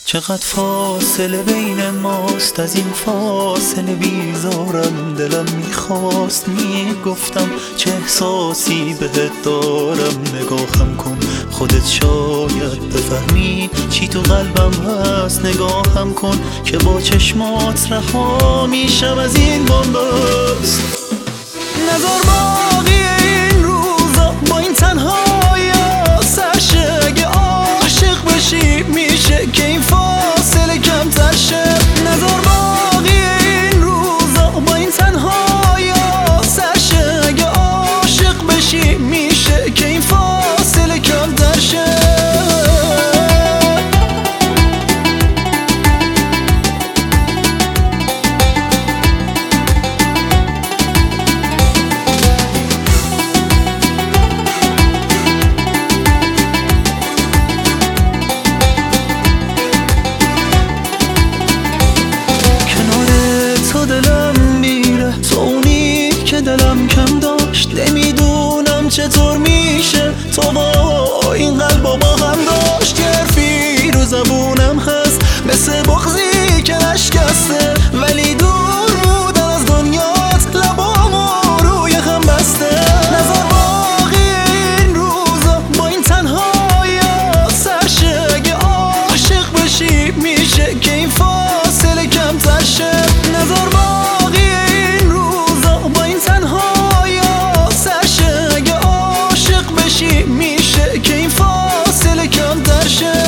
چقدر فاصله بین ماست، از این فاصله بیزارم. دلم میخواست میگفتم چه احساسی بهت دارم. نگاهم کن خودت شاید بفهمی چی تو قلبم هست. نگاهم کن که با چشمات رها میشم از این بنبست. نظر باقی این روزا با این تنهایی سرشه. اگه عاشق بشی میشه که این فاصله کمتر شه. نظر باقی این روزا با این تنهایی سرشه. اگه عاشق بشی میشه که این فاصله کمتر شه. دلم کم داشت، نمیدونم چطور میشه تو با این قلبا با هم داشت. یه حرفی رو زبونم هست مثل بغضی که نشکسته، ولی دور بودن از دنیات لبامو روی هم بسته. نظر باقی این روزا با این تنهایی سرشه. اگه عاشق بشی میشه که این فاصله کمتر شه. نظر باقی این روزا با این تنهایی سرشه. اگه عاشق بشی میشه که این فاصله کمتر شه.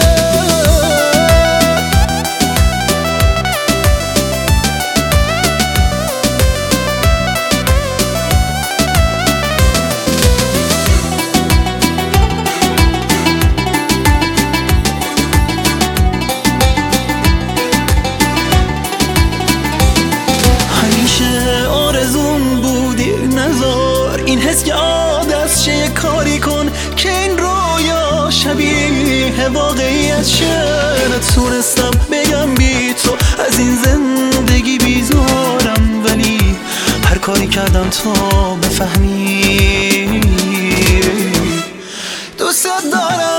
آرزون بودی نذار این حس که عادت شه. یه کاری کن که این رویا شبیه واقعیت شه. نتونستم بگم بی تو از این زندگی بیزارم، ولی هر کاری کردم تا بفهمی دوست دارم.